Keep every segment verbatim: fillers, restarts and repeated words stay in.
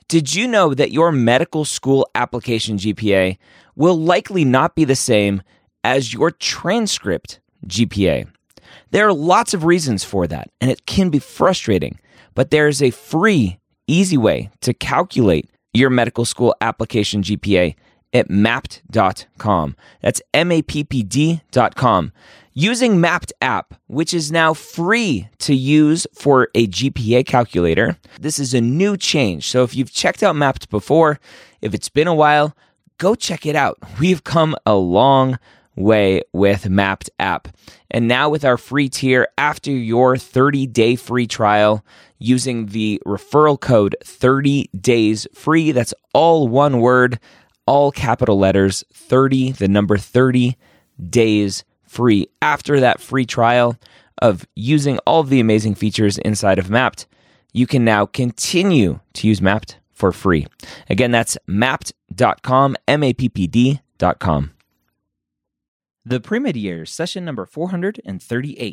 Did you know that your medical school application G P A will likely not be the same as your transcript G P A? There are lots of reasons for that, and it can be frustrating, but there is a free, easy way to calculate your medical school application G P A at mappd dot com. That's M A P P D dot com. Using Mappd app, which is now free to use for a G P A calculator, this is a new change. So if you've checked out Mappd before, if it's been a while, go check it out. We've come a long way with Mappd app. And now with our free tier, after your thirty-day free trial, using the referral code thirty days free, that's all one word, all capital letters, thirty, the number thirty days free. After that free trial of using all of the amazing features inside of Mappd, you can now continue to use Mappd for free. Again, that's mappd dot com, M A P P D dot com. The Pre-Med Years, session number four hundred thirty-eight.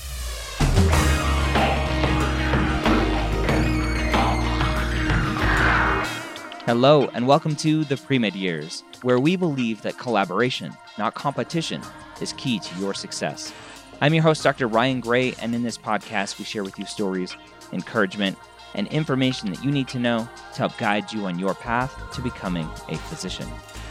Hello, and welcome to the Pre-Med Years, where we believe that collaboration, not competition, is key to your success. I'm your host, Doctor Ryan Gray, and in this podcast, we share with you stories, encouragement, and information that you need to know to help guide you on your path to becoming a physician.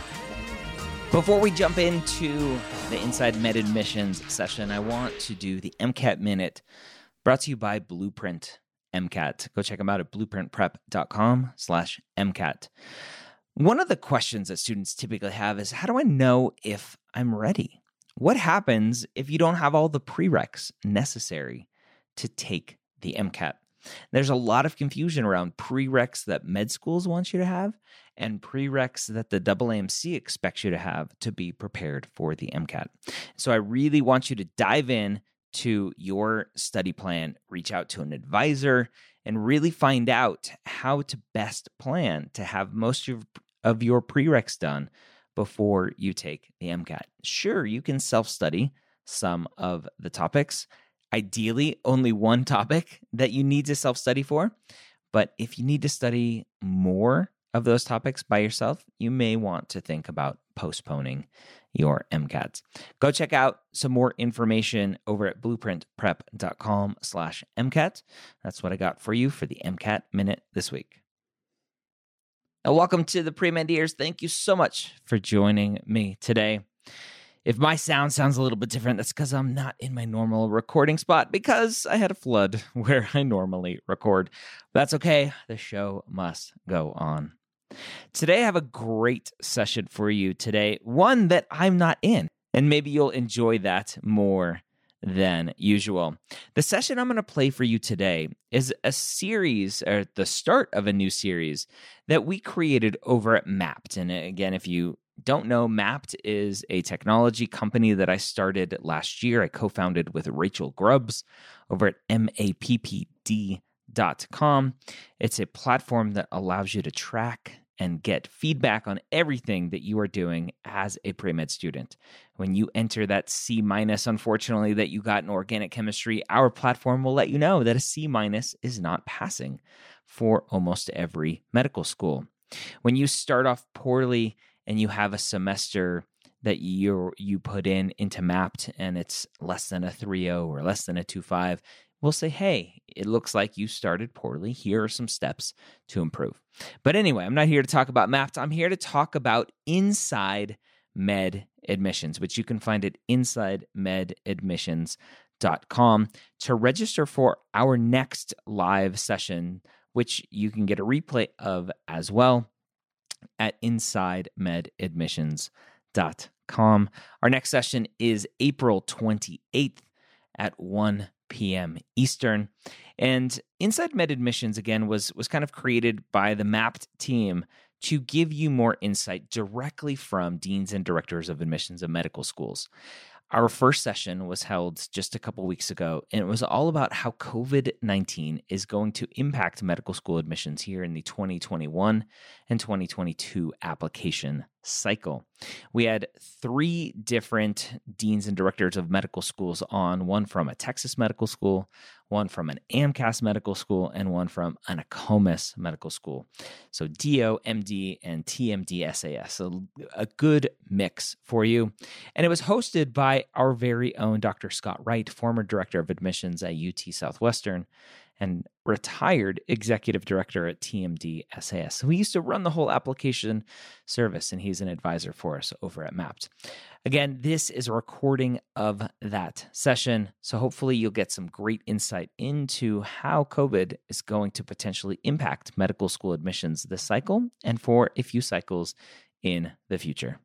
Before we jump into the Inside Med Admissions session, I want to do the MCAT Minute, brought to you by Blueprint MCAT. Go check them out at blueprint prep dot com slash MCAT. One of the questions that students typically have is, how do I know if I'm ready? What happens if you don't have all the prereqs necessary to take the MCAT? There's a lot of confusion around prereqs that med schools want you to have and prereqs that the A A M C expects you to have to be prepared for the MCAT. So I really want you to dive in to your study plan, reach out to an advisor, and really find out how to best plan to have most of, of your prereqs done before you take the MCAT. Sure, you can self-study some of the topics. Ideally, only one topic that you need to self-study for. But if you need to study more of those topics by yourself, you may want to think about postponing your MCATs. Go check out some more information over at blueprint prep dot com slash MCAT. That's what I got for you for the MCAT Minute this week. Now, welcome to the Pre-Med Years. Thank you so much for joining me today. If my sound sounds a little bit different, that's because I'm not in my normal recording spot because I had a flood where I normally record. But that's okay. The show must go on. Today, I have a great session for you today, one that I'm not in, and maybe you'll enjoy that more than usual. The session I'm going to play for you today is a series, or the start of a new series that we created over at Mappd. And again, if you don't know, Mappd is a technology company that I started last year. I co-founded with Rachel Grubbs over at mappd dot com. It's a platform that allows you to track and get feedback on everything that you are doing as a pre-med student. When you enter that C minus, unfortunately, that you got in organic chemistry, our platform will let you know that a C minus is not passing for almost every medical school. When you start off poorly and you have a semester that you you put in into Mappd and it's less than a three point oh or less than a two point five, we'll say, hey, it looks like you started poorly. Here are some steps to improve. But anyway, I'm not here to talk about Mappd. I'm here to talk about Inside Med Admissions, which you can find at inside med admissions dot com to register for our next live session, which you can get a replay of as well at inside med admissions dot com. Our next session is April twenty-eighth at one p.m. Eastern. And Inside Med Admissions, again, was, was kind of created by the Mappd team to give you more insight directly from deans and directors of admissions of medical schools. Our first session was held just a couple weeks ago, and it was all about how covid nineteen is going to impact medical school admissions here in the twenty twenty-one and twenty twenty-two application cycle. We had three different deans and directors of medical schools on, one from a Texas medical school, one from an AMCAS medical school, and one from an AACOMAS medical school. So D O, M D, and T M D S A S. So a good mix for you. And it was hosted by our very own Doctor Scott Wright, former director of admissions at U T Southwestern and retired executive director at T M D S A S. So he used to run the whole application service, and he's an advisor for us over at Mappd. Again, this is a recording of that session, so hopefully you'll get some great insight into how COVID is going to potentially impact medical school admissions this cycle and for a few cycles in the future.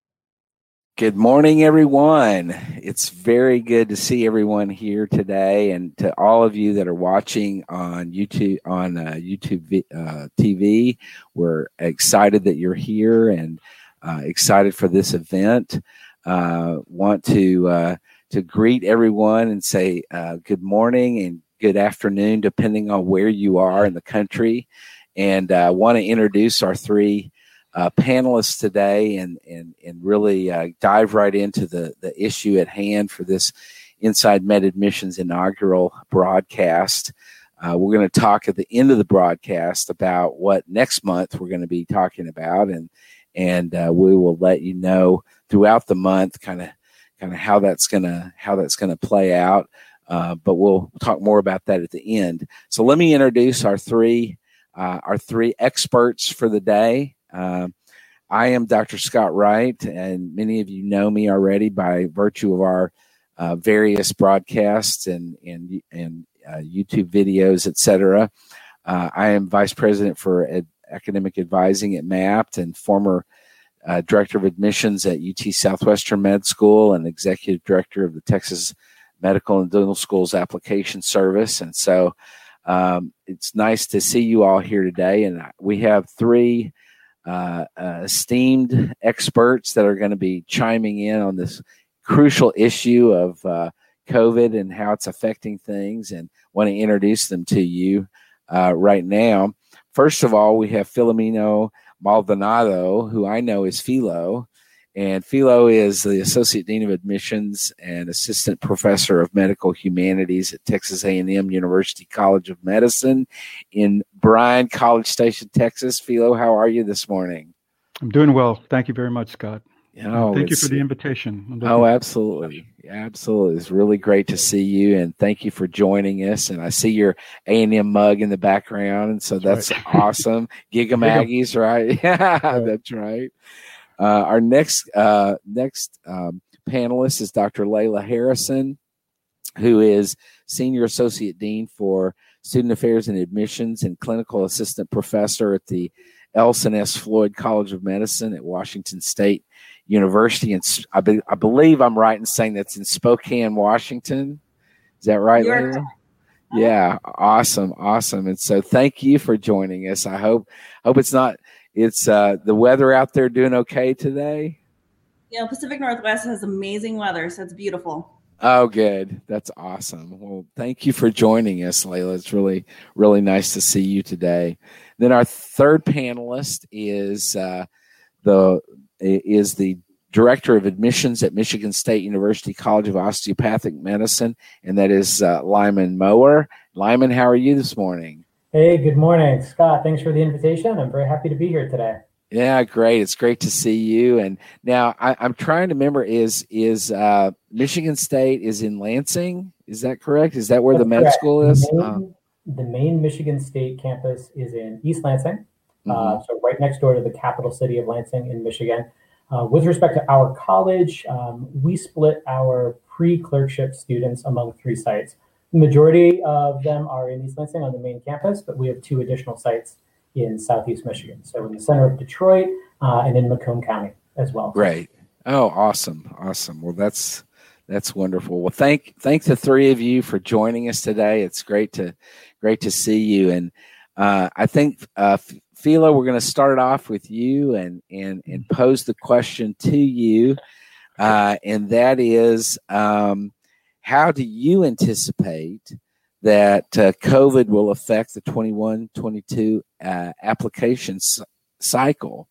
Good morning, everyone. It's very good to see everyone here today, and to all of you that are watching on YouTube on uh, YouTube uh, T V. We're excited that you're here and uh, excited for this event. Uh, want to uh, to greet everyone and say uh, good morning and good afternoon, depending on where you are in the country. And I uh, want to introduce our three Uh, panelists today and and and really uh, dive right into the, the issue at hand for this Inside Med Admissions inaugural broadcast. Uh, we're going to talk at the end of the broadcast about what next month we're going to be talking about, and and uh, we will let you know throughout the month kind of kind of how that's gonna how that's gonna play out. Uh, but we'll talk more about that at the end. So let me introduce our three uh, our three experts for the day. Uh, I am Doctor Scott Wright, and many of you know me already by virtue of our uh, various broadcasts and and, and uh, YouTube videos, et cetera. Uh, I am Vice President for Ed- Academic Advising at Mappd and former uh, Director of Admissions at U T Southwestern Med School and Executive Director of the Texas Medical and Dental Schools Application Service. And so um, it's nice to see you all here today. And we have three Uh, uh, esteemed experts that are going to be chiming in on this crucial issue of uh, COVID and how it's affecting things, and want to introduce them to you uh, right now. First of all, we have Filomeno Maldonado, who I know is Philo, and Philo is the Associate Dean of Admissions and Assistant Professor of Medical Humanities at Texas A and M University College of Medicine in Bryan, College Station, Texas. Philo, how are you this morning? I'm doing well. Thank you very much, Scott. Oh, thank you for the invitation. Oh, absolutely. Absolutely. It's really great to see you, and thank you for joining us. And I see your A and M mug in the background, and so that's, that's right. Awesome. Giga Maggies, right? Yeah, right. That's right. Uh, our next uh, next um, panelist is Doctor Layla Harrison, who is Senior Associate Dean for Student Affairs and Admissions and Clinical Assistant Professor at the Elson S. Floyd College of Medicine at Washington State University. And I, be, I believe I'm right in saying that's in Spokane, Washington. Is that right, You're Layla? Yeah, awesome, awesome. And so thank you for joining us. I hope hope it's not – It's uh, the weather out there doing okay today? Yeah, Pacific Northwest has amazing weather, so it's beautiful. Oh, good. That's awesome. Well, thank you for joining us, Layla. It's really, really nice to see you today. Then our third panelist is uh, the is the Director of Admissions at Michigan State University College of Osteopathic Medicine, and that is uh, Lyman Mower. Lyman, how are you this morning? Hey, good morning, Scott. Thanks for the invitation. I'm very happy to be here today. Yeah, great. It's great to see you. And now I, I'm trying to remember, is is uh, Michigan State is in Lansing? Is that correct? Is that where That's the med correct. school is? The main, uh, the main Michigan State campus is in East Lansing, mm-hmm. uh, so right next door to the capital city of Lansing in Michigan. Uh, with respect to our college, um, we split our pre-clerkship students among three sites. The majority of them are in East Lansing on the main campus, but we have two additional sites in Southeast Michigan. So in the center of Detroit uh, and in Macomb County as well. Great. Oh, awesome. Awesome. Well, that's that's wonderful. Well, thank thank the three of you for joining us today. It's great to great to see you. And uh, I think, uh, Philo, we're going to start off with you and, and, and pose the question to you. Uh, and that is, um, how do you anticipate that uh, COVID will affect the twenty-one twenty-two uh, application c- cycle?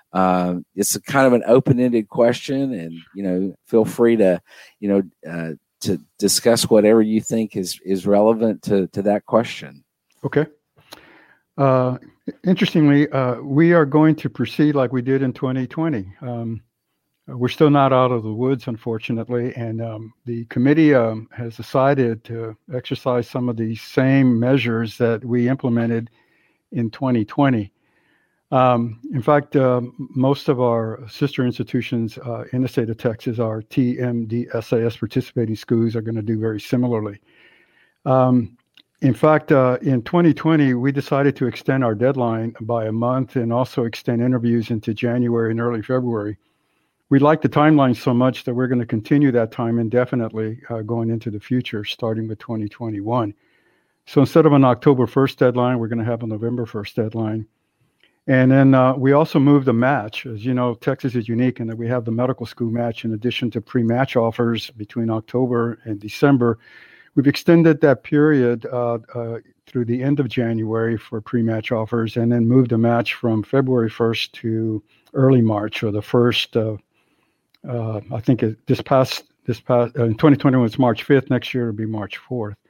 Um, it's a kind of an open-ended question, and you know, feel free to, you know, uh, to discuss whatever you think is is relevant to to that question. Okay. Uh, interestingly, uh, we are going to proceed like we did in twenty twenty. Um, we're still not out of the woods, unfortunately, and um, the committee um, has decided to exercise some of the same measures that we implemented in twenty twenty. Um, in fact, um, most of our sister institutions uh, in the state of Texas, our T M D S A S participating schools, are going to do very similarly. Um, in fact, uh, in twenty twenty, we decided to extend our deadline by a month and also extend interviews into January and early February. We like the timeline so much that we're going to continue that time indefinitely uh, going into the future, starting with twenty twenty-one. So instead of an October first deadline, we're going to have a November first deadline. And then uh, we also moved the match. As you know, Texas is unique in that we have the medical school match in addition to pre-match offers between October and December. We've extended that period uh, uh, through the end of January for pre-match offers, and then moved the match from February first to early March, or the first, uh, uh, I think it, this past, this past, uh, in twenty twenty-one it's March fifth, next year it'll be March fourth.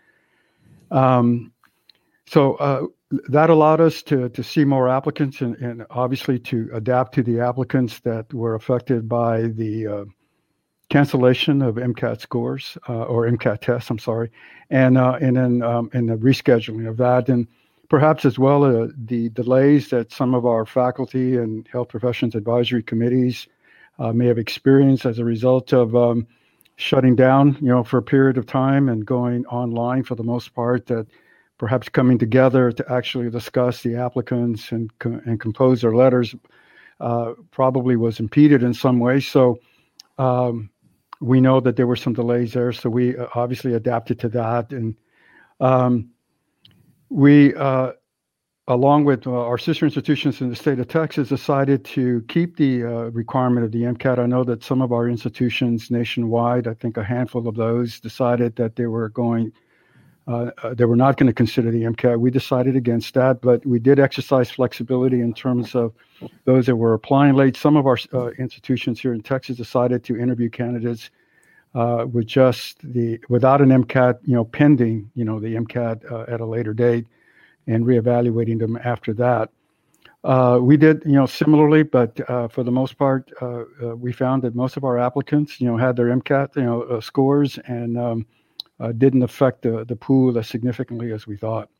Um, so, uh, That allowed us to, to see more applicants and, and obviously to adapt to the applicants that were affected by the uh, cancellation of MCAT scores uh, or MCAT tests, I'm sorry, and uh, and then um, and the rescheduling of that, and perhaps as well uh, the delays that some of our faculty and health professions advisory committees uh, may have experienced as a result of um, shutting down, you know, for a period of time and going online for the most part. That perhaps coming together to actually discuss the applicants and and compose their letters uh, probably was impeded in some way. So um, we know that there were some delays there. So we obviously adapted to that. And um, we, uh, along with uh, our sister institutions in the state of Texas, decided to keep the uh, requirement of the MCAT. I know that some of our institutions nationwide, I think a handful of those, decided that they were going Uh, uh, they were not going to consider the MCAT. We decided against that, but we did exercise flexibility in terms of those that were applying late. Some of our uh, institutions here in Texas decided to interview candidates uh, with just the without an MCAT, you know, pending, you know, the MCAT uh, at a later date, and reevaluating them after that. Uh, we did, you know, similarly, but uh, for the most part, uh, uh, we found that most of our applicants, you know, had their MCAT, you know, uh, scores and um, Uh, didn't affect the, the pool as significantly as we thought.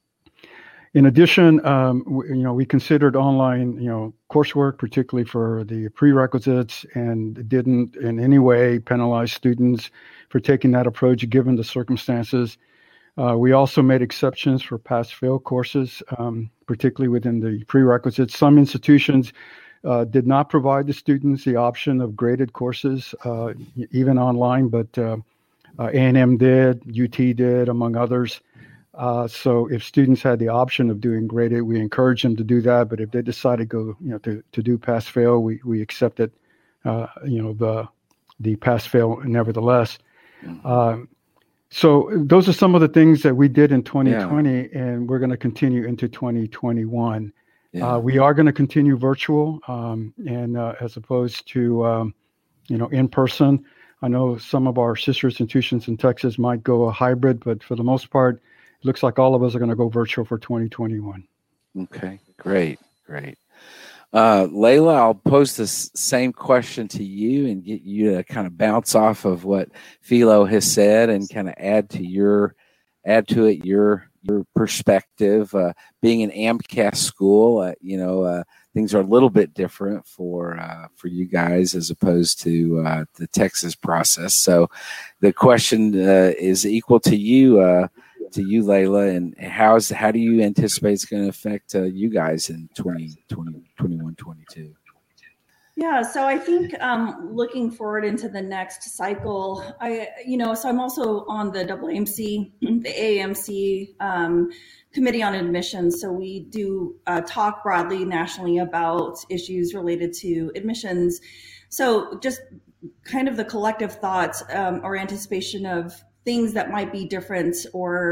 In addition, um, we, you know, we considered online, you know, coursework, particularly for the prerequisites, and didn't in any way penalize students for taking that approach given the circumstances. Uh, we also made exceptions for pass-fail courses, um, particularly within the prerequisites. Some institutions uh, did not provide the students the option of graded courses, uh, even online, but uh, Uh, A and M did, U T did, among others. Uh, so if students had the option of doing graded, we encourage them to do that. But if they decide to go, you know, to, to do pass fail, we we accepted, uh, you know, the the pass fail nevertheless. Um, so those are some of the things that we did in twenty twenty, yeah. And we're going to continue into twenty twenty-one. Yeah. Uh, we are going to continue virtual, um, and uh, as opposed to, um, you know, in person. I know some of our sister institutions in Texas might go a hybrid, but for the most part, it looks like all of us are going to go virtual for twenty twenty-one. Okay, great, great. Uh, Layla, I'll pose this same question to you and get you to kind of bounce off of what Philo has said and kind of add to your, add to it your your perspective. Uh, being an AMCAS school, uh, you know, uh, things are a little bit different for uh, for you guys as opposed to uh, the Texas process. So the question uh, is equal to you, uh, to you, Layla, and how's how do you anticipate it's going to affect uh, you guys in twenty twenty, twenty-one, twenty-two? Yeah, so I think um, looking forward into the next cycle, I, you know, so I'm also on the A A M C, the A A M C um, Committee on Admissions. So we do uh, talk broadly nationally about issues related to admissions. So just kind of the collective thoughts um, or anticipation of things that might be different or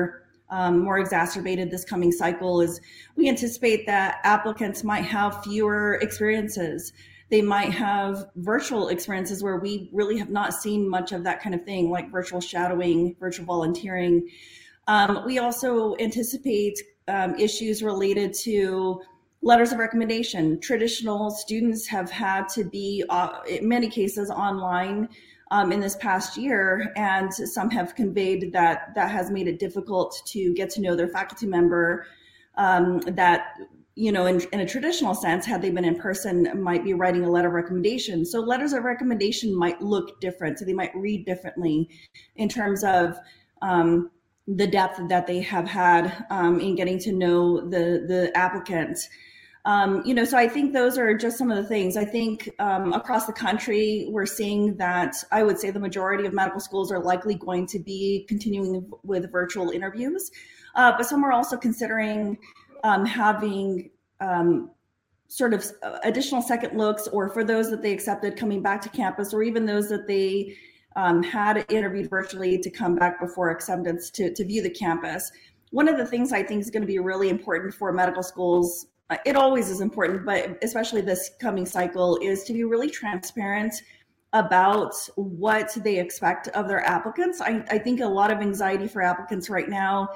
um, more exacerbated this coming cycle is we anticipate that applicants might have fewer experiences. They might have virtual experiences where we really have not seen much of that kind of thing, like virtual shadowing, virtual volunteering. Um, we also anticipate um, issues related to letters of recommendation. Traditional students have had to be, uh, in many cases, online um, in this past year, and some have conveyed that that has made it difficult to get to know their faculty member um, that, you know, in, in a traditional sense, had they been in person, might be writing a letter of recommendation. So letters of recommendation might look different. So they might read differently in terms of um, the depth that they have had um, in getting to know the, the applicant. Um, you know, so I think those are just some of the things. I think um, across the country, we're seeing that I would say the majority of medical schools are likely going to be continuing with virtual interviews, uh, but some are also considering um, having um, sort of additional second looks, or for those that they accepted coming back to campus, or even those that they um, had interviewed virtually to come back before acceptance to, to view the campus. One of the things I think is going to be really important for medical schools, it always is important, but especially this coming cycle, is to be really transparent about what they expect of their applicants. I, I think a lot of anxiety for applicants right now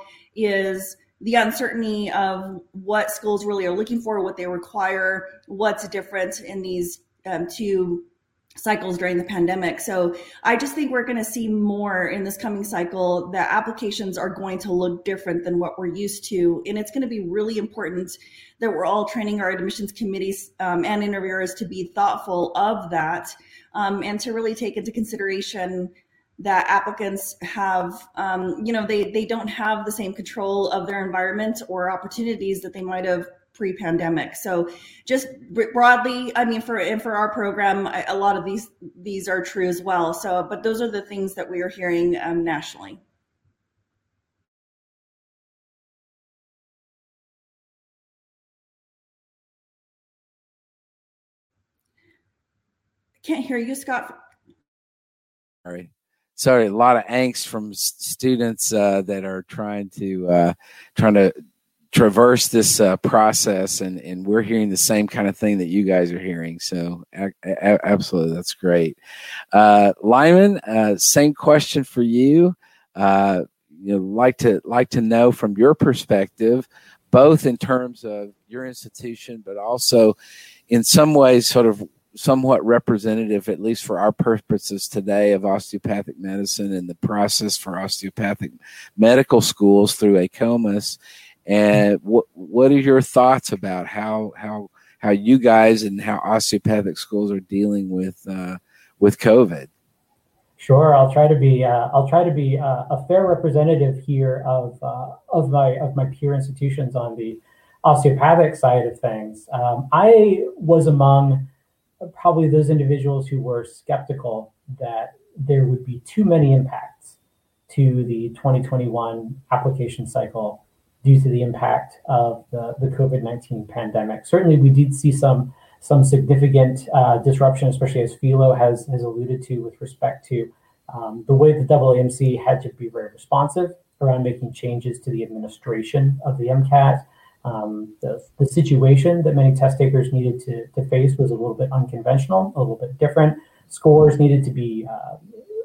is the uncertainty of what schools really are looking for, what they require, what's different in these um, two cycles during the pandemic. So I just think we're going to see more in this coming cycle, that applications are going to look different than what we're used to. And it's going to be really important that we're all training our admissions committees um, and interviewers to be thoughtful of that um, and to really take into consideration that applicants have, um, you know, they, they don't have the same control of their environment or opportunities that they might have pre-pandemic. So just broadly, I mean, for and for our program, a lot of these these are true as well. So, but those are the things that we are hearing um, nationally. I can't hear you, Scott. Sorry. Sorry, a lot of angst from students uh, that are trying to uh, trying to traverse this uh, process, and, and we're hearing the same kind of thing that you guys are hearing. So a- a- absolutely, that's great. Uh, Lyman, uh, same question for you. Uh, you know, like to like to know from your perspective, both in terms of your institution, but also in some ways, sort of somewhat representative, at least for our purposes today, of osteopathic medicine and the process for osteopathic medical schools through AACOMAS. And what what are your thoughts about how how how you guys and how osteopathic schools are dealing with uh, with COVID? Sure, I'll try to be uh, I'll try to be uh, a fair representative here of uh, of my of my peer institutions on the osteopathic side of things. Um, I was among probably those individuals who were skeptical that there would be too many impacts to the twenty twenty-one application cycle due to the impact of the, the COVID nineteen pandemic. Certainly, we did see some some significant uh, disruption, especially as Philo has, has alluded to, with respect to um, the way the A A M C had to be very responsive around making changes to the administration of the MCAT. Um, the, the situation that many test takers needed to, to face was a little bit unconventional, a little bit different. Scores needed to be uh,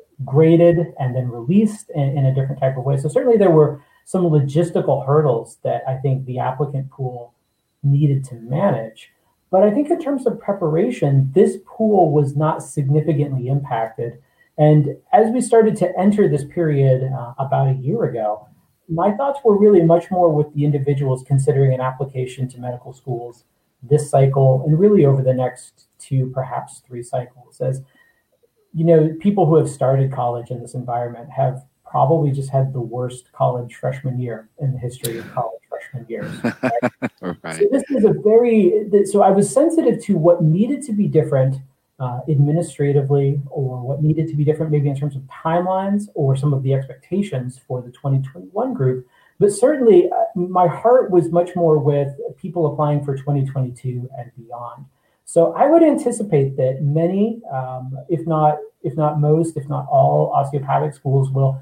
graded and then released in, in a different type of way. So certainly there were some logistical hurdles that I think the applicant pool needed to manage. But I think in terms of preparation, this pool was not significantly impacted. And as we started to enter this period uh, about a year ago, my thoughts were really much more with the individuals considering an application to medical schools this cycle and really over the next two, perhaps three cycles. As you know, people who have started college in this environment have probably just had the worst college freshman year in the history of college freshman years. Right? Right. So this is a very, so I was sensitive to what needed to be different uh, administratively, or what needed to be different maybe in terms of timelines or some of the expectations for the twenty twenty-one group. But certainly uh, my heart was much more with people applying for twenty twenty-two and beyond. So I would anticipate that many, um, if not if not most, if not all osteopathic schools will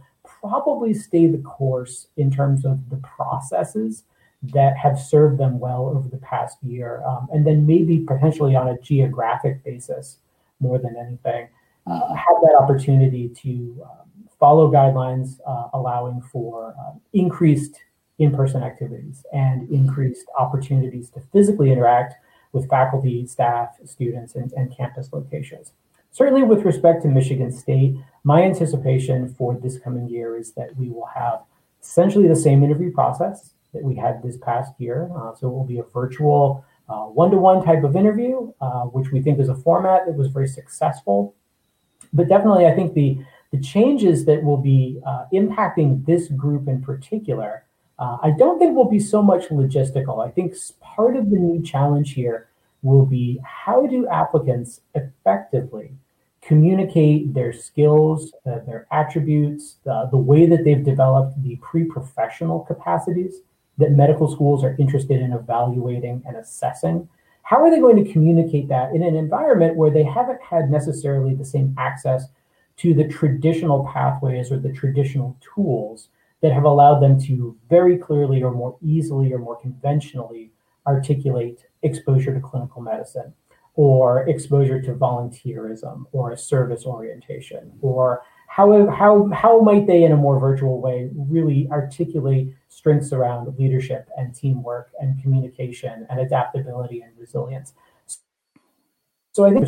probably stay the course in terms of the processes that have served them well over the past year, um, and then maybe potentially on a geographic basis more than anything, uh, have that opportunity to um, follow guidelines uh, allowing for uh, increased in-person activities and increased opportunities to physically interact with faculty, staff, students, and, and campus locations. Certainly with respect to Michigan State, my anticipation for this coming year is that we will have essentially the same interview process that we had this past year. Uh, so it will be a virtual uh, one-to-one type of interview, uh, which we think is a format that was very successful. But definitely, I think the, the changes that will be uh, impacting this group in particular, uh, I don't think will be so much logistical. I think part of the new challenge here will be how do applicants effectively communicate their skills, uh, their attributes, the, the way that they've developed the pre-professional capacities that medical schools are interested in evaluating and assessing. How are they going to communicate that in an environment where they haven't had necessarily the same access to the traditional pathways or the traditional tools that have allowed them to very clearly or more easily or more conventionally articulate exposure to clinical medicine, or exposure to volunteerism, or a service orientation, or how, how, how might they in a more virtual way really articulate strengths around leadership and teamwork and communication and adaptability and resilience. So I think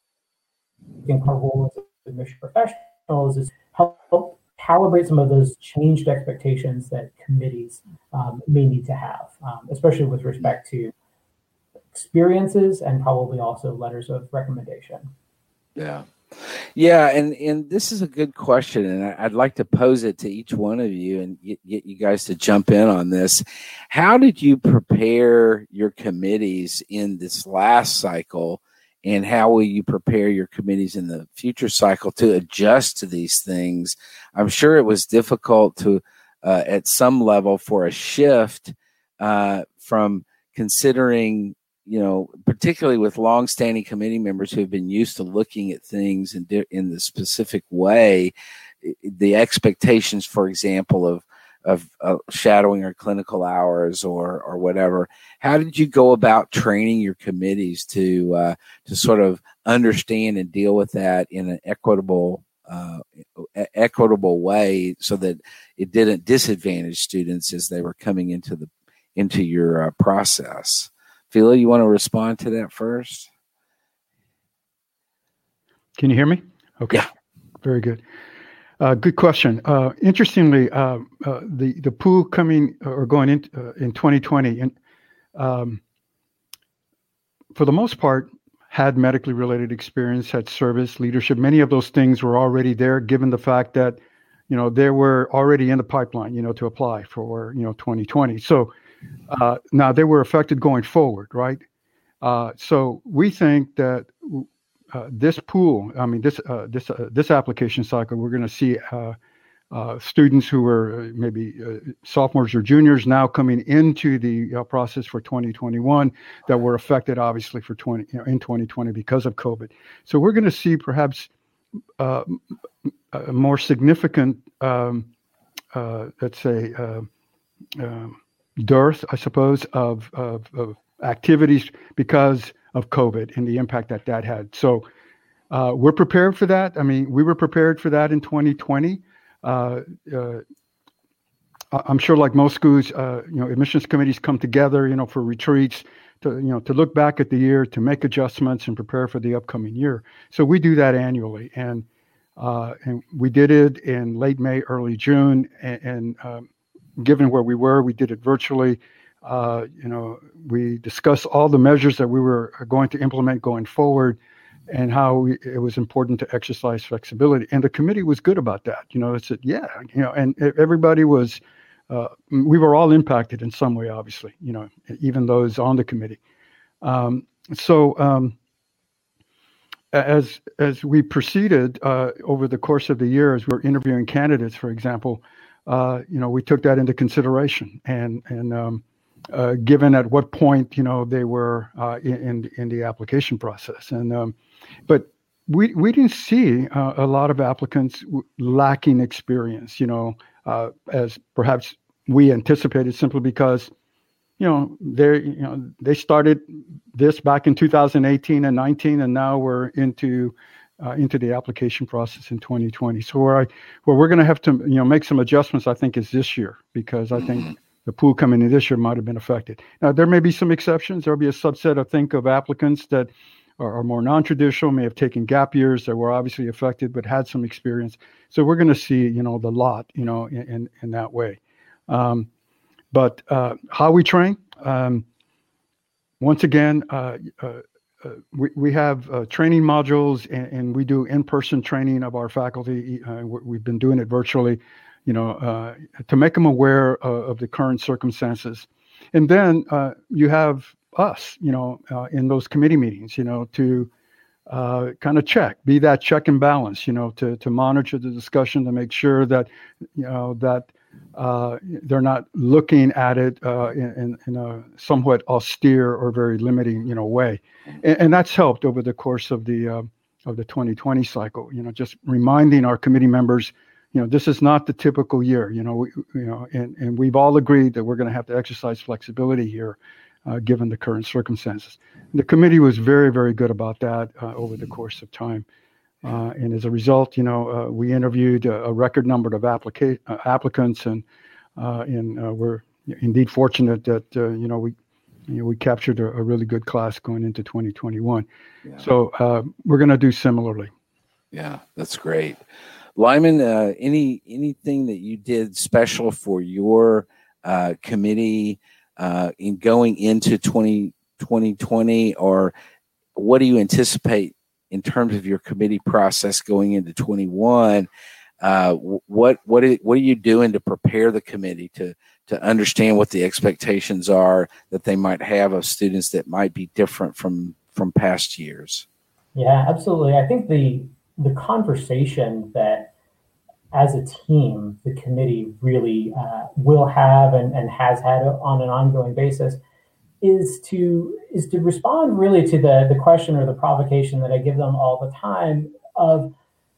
our role as admission professionals is help, help calibrate some of those changed expectations that committees um, may need to have, um, especially with respect to experiences and probably also letters of recommendation. Yeah. Yeah, and, and this is a good question, and I'd like to pose it to each one of you and get, get you guys to jump in on this. How did you prepare your committees in this last cycle, and how will you prepare your committees in the future cycle to adjust to these things? I'm sure it was difficult to, uh, at some level, for a shift uh, from considering, you know, particularly with longstanding committee members who have been used to looking at things in, in the specific way, the expectations, for example, of of uh, shadowing or clinical hours or or whatever. How did you go about training your committees to uh, to sort of understand and deal with that in an equitable uh, equitable way, so that it didn't disadvantage students as they were coming into the into your uh, process? Phila, you want to respond to that first? Can you hear me? Okay. Yeah. Very good. Uh, good question. Uh, interestingly, uh, uh, the the pool coming or going in uh, in twenty twenty, and um, for the most part, had medically related experience, had service, leadership. Many of those things were already there, given the fact that, you know, they were already in the pipeline, you know, to apply for, you know, twenty twenty. So. Uh, now they were affected going forward, right? Uh, so we think that uh, this pool, I mean, this uh, this uh, this application cycle, we're going to see uh, uh, students who were maybe uh, sophomores or juniors now coming into the uh, process for twenty twenty-one that were affected, obviously, for twenty you know, in twenty twenty because of COVID. So we're going to see perhaps uh, a more significant, um, uh, let's say. Uh, um, dearth, I suppose, of, of, of activities because of COVID and the impact that that had. So uh, we're prepared for that. I mean, we were prepared for that in twenty twenty. Uh, uh, I'm sure, like most schools, uh, you know, admissions committees come together, you know, for retreats to, you know, to look back at the year, to make adjustments and prepare for the upcoming year. So we do that annually, and uh, and we did it in late May, early June, and. and um, given where we were, we did it virtually. Uh, you know, we discussed all the measures that we were going to implement going forward, and how we, it was important to exercise flexibility. And the committee was good about that. You know, it said, yeah, you know, and everybody was. Uh, we were all impacted in some way, obviously. You know, even those on the committee. Um, so um, as as we proceeded uh, over the course of the year, as we were interviewing candidates, for example. Uh, you know, we took that into consideration, and and um, uh, given at what point, you know, they were uh, in in the application process, and um, but we we didn't see uh, a lot of applicants lacking experience, you know, uh, as perhaps we anticipated, simply because, you know, they you know they started this back in two thousand eighteen and nineteen, and now we're into uh, into the application process in twenty twenty. So where I where we're going to have to you know make some adjustments, I think, is this year, because I think the pool coming in this year might have been affected. Now, there may be some exceptions. There'll be a subset, I think, of applicants that are, are more non-traditional, may have taken gap years, that were obviously affected but had some experience. So we're going to see, you know, the lot, you know, in in, in that way. Um, but uh, how we train, um, once again, uh, uh, uh, we, we have uh, training modules, and, and we do in-person training of our faculty. Uh, we've been doing it virtually, you know, uh, to make them aware uh, of the current circumstances. And then uh, you have us, you know, uh, in those committee meetings, you know, to uh, kind of check, be that check and balance, you know, to to monitor the discussion, to make sure that, you know, that uh, they're not looking at it uh, in, in a somewhat austere or very limiting, you know, way. And, and that's helped over the course of the uh, of the twenty twenty cycle, you know, just reminding our committee members, you know, this is not the typical year, you know, we, you know, and, and we've all agreed that we're going to have to exercise flexibility here, uh, given the current circumstances. The committee was very, very good about that uh, over the course of time. Uh, and as a result, you know, uh, we interviewed a, a record number of applica- uh, applicants, and uh, and uh, we're indeed fortunate that, uh, you know, we you know, we captured a, a really good class going into twenty twenty-one. Yeah. So uh, we're going to do similarly. Yeah, that's great. Lyman, uh, any anything that you did special for your uh, committee uh, in going into twenty twenty, or what do you anticipate in terms of your committee process going into twenty-one? Uh, what what are, what are you doing to prepare the committee to to understand what the expectations are that they might have of students that might be different from from past years? Yeah, absolutely. I think the the conversation that as a team, the committee really uh, will have and, and has had on an ongoing basis is to is to respond really to the, the question or the provocation that I give them all the time of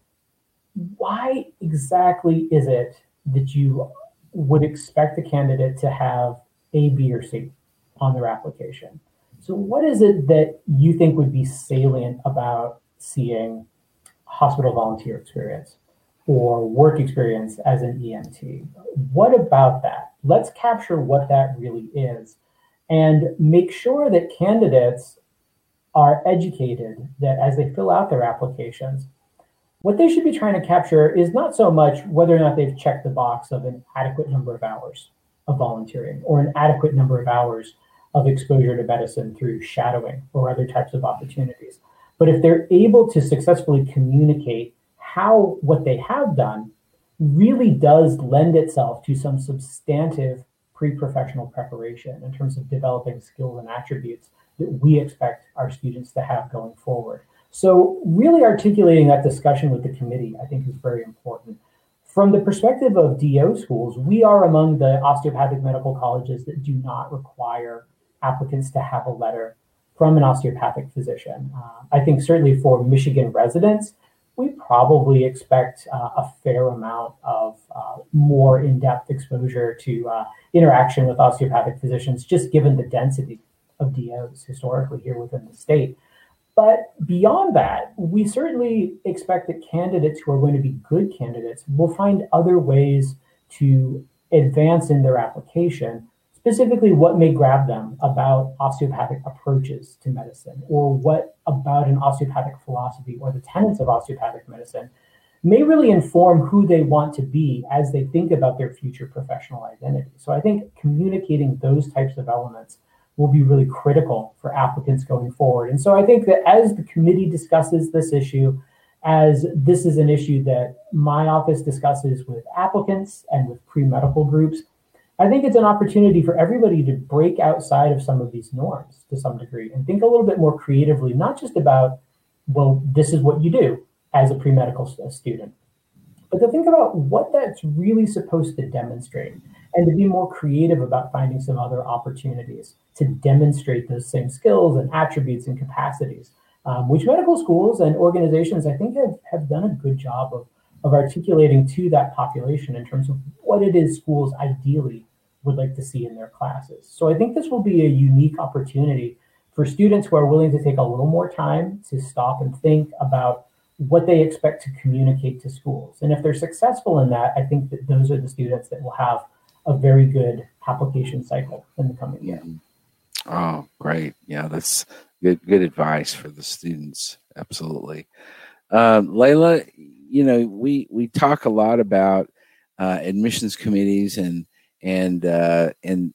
why exactly is it that you would expect the candidate to have A, B, or C on their application? So what is it that you think would be salient about seeing hospital volunteer experience or work experience as an E M T? What about that? Let's capture what that really is and make sure that candidates are educated that as they fill out their applications, what they should be trying to capture is not so much whether or not they've checked the box of an adequate number of hours of volunteering or an adequate number of hours of exposure to medicine through shadowing or other types of opportunities. But if they're able to successfully communicate how what they have done really does lend itself to some substantive pre-professional preparation in terms of developing skills and attributes that we expect our students to have going forward. So really articulating that discussion with the committee, I think, is very important. From the perspective of D O schools, we are among the osteopathic medical colleges that do not require applicants to have a letter from an osteopathic physician. Uh, I think certainly for Michigan residents, we probably expect uh, a fair amount of uh, more in-depth exposure to uh, interaction with osteopathic physicians, just given the density of D Os historically here within the state. But beyond that, we certainly expect that candidates who are going to be good candidates will find other ways to advance in their application, specifically what may grab them about osteopathic approaches to medicine, or what about an osteopathic philosophy or the tenets of osteopathic medicine may really inform who they want to be as they think about their future professional identity. So I think communicating those types of elements will be really critical for applicants going forward. And so I think that as the committee discusses this issue, as this is an issue that my office discusses with applicants and with pre-medical groups, I think it's an opportunity for everybody to break outside of some of these norms to some degree and think a little bit more creatively, not just about, well, this is what you do as a pre-medical student, but to think about what that's really supposed to demonstrate and to be more creative about finding some other opportunities to demonstrate those same skills and attributes and capacities um, which medical schools and organizations, I think, have, have done a good job of, of articulating to that population in terms of what it is schools ideally would like to see in their classes. So I think this will be a unique opportunity for students who are willing to take a little more time to stop and think about what they expect to communicate to schools. And if they're successful in that, I think that those are the students that will have a very good application cycle in the coming year. Oh, great. Yeah, that's good, good advice for the students. Absolutely. Um, Layla, you know, we, we talk a lot about uh, admissions committees and, and, uh, and